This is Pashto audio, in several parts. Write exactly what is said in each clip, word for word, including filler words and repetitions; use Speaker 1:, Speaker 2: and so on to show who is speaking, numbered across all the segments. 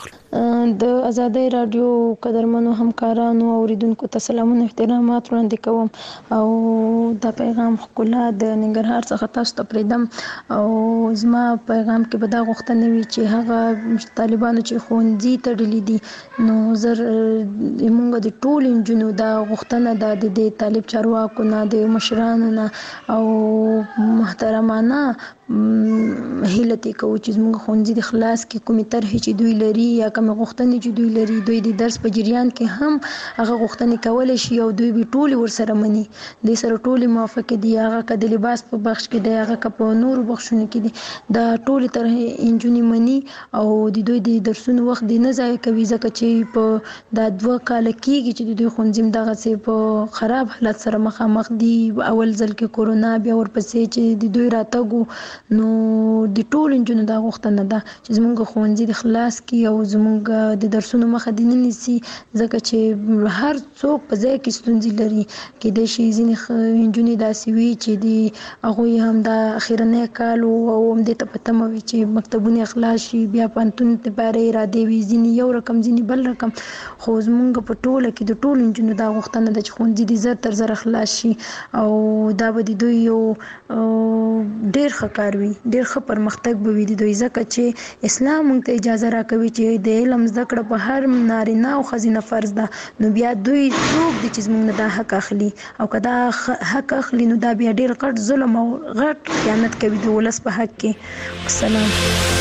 Speaker 1: د آزادۍ رادیو قدرمنو همکارانو او اوریدونکو ته سلامونه احترامات وړاندې کوم او دا پیغام ښکلا د ننګرهار څخه تاسو ته پرېږدم او زما پیغام کې به دا غوښتنه وي چې هغه طالبانو چې ښوونځي تړلي دي نو زر موږ د ټولو نجونو دا غوښتنه ده د دې طالب چارواکو نه د مشرانو نه او محترمانه هیله تې کوو چې زموږ ښوونځي د خلاص کې کومې طرحې چې دوی لري یا کومې غوښتنې چې دوی لري دوی د درس په جریان کې هم هغه غوښتنې کولی شي او دوی به ټولې ورسره مني دې سره ټولې موافقې دي هغه که د لباس په بخش کې دی هغه که په نورو بخشونو کې دي دا ټولې طرحې نجونې مني او د دوی د درسونو وخت دی نه ضایع کوي ځکه چې په دا دوه کاله کېږي چې د دوی ښوونځي هم دغسې په خراب حالت سره مخامخ دي اول ځل کې کورونا بیا ورپسې چې د دوی راتګ نو د ټولو نجونو دا غوښتنه ده چې زموږ ښوونځي د خلاص کړي او زموږ د درسونو مخه دې نه نیسي ځکه چې هر څوک په ځای کې ستونزې لري کېدای شي ځینې نجونې داسې وي چې د هغوی هم دا اخرنی کال او همدې ته په تمه وي چې مکتبونه خلاص شي بیا پوهنتون لپاره ارادې وي ځینې یو رقم ځینې بل رقم خو زموږ په ټوله کې د ټولو نجونو دا غوښتنه ده چې ښوونځي دې زر تر زره خلاص شي او دا به د دوی یو ډېر ښه کار وي ډېر ښه پرمختګ به وي د دوی ځکه چې اسلام موږ ته اجازه راکوي چې د علم زده کړه په هر نارینه او ښځینه فرض ده نو بیا دوی څوک دي چې زموږ نه دا حق اخلي او که دا حق اخلي نو دا بیا ډېر غټ ظلم او غټ خیانت کوي د ولس په حق کې. السلام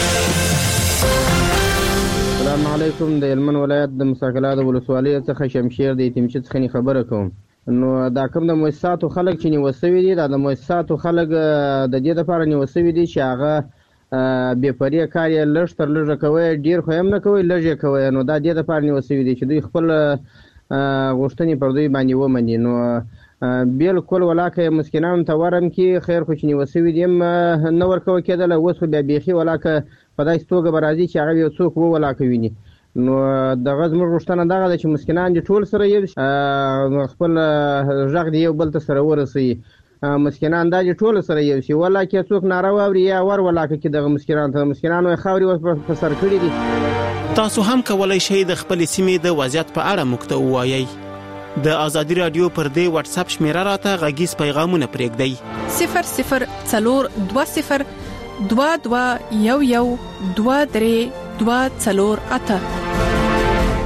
Speaker 2: السلام علیکم. د هلمند ولایت د مساکلا د ولسوالۍ څخه شمشیر د یتیمچې څخه خبره کوم. نو دا کوم د مؤسساتو خلک چې نیول شوي دي دا د مؤسساتو خلک د دې لپاره نیول شوي دي چې هغه بې پرې کار یې لږ تر لږه کوي ډېر خو هم نه کوي لږ یې کوي نو دا دې لپاره نیول شوي دي چې دوی خپل غوښتنې پر دوی باندې ومني. نو بالکل ولاکه مسکینانو ته ورم کې خیر خو چې نیول شوي دي هم نه ورکوه کېدله اوس خو بیا بیخي ولاکه په داسې توګه به راځي چې هغه یو څوک وولاکه ویني. نو دغه زموږ غوښتنه دغه ده چې مسکینان دي ټول سره یو شي خپل غږ دی یو بل ته سره ورسوي مسکینان دا دي ټول سره یو شي ولاکه څوک ناره واوري یا ور ولاکه کې دغه مسکینان ته مسکینانو یې خاورې اوس په سر کړي دي.
Speaker 3: تاسو هم کولی شئ د خپلې سیمې د وضعیت په اړه موږ ته ووایئ. د ازادي رادیو پر دې واتس اپ شمیره راته غږیز پیغامونه پرېږدئ صفر صفر څلور دوه صفر دوه دوه یو یو دوه درې دوه څلور اته.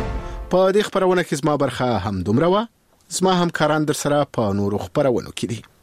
Speaker 4: په دې خبرونه کې زما برخه هم دومره وه. زما همکاران در سره په نورو خبرونو کې دي.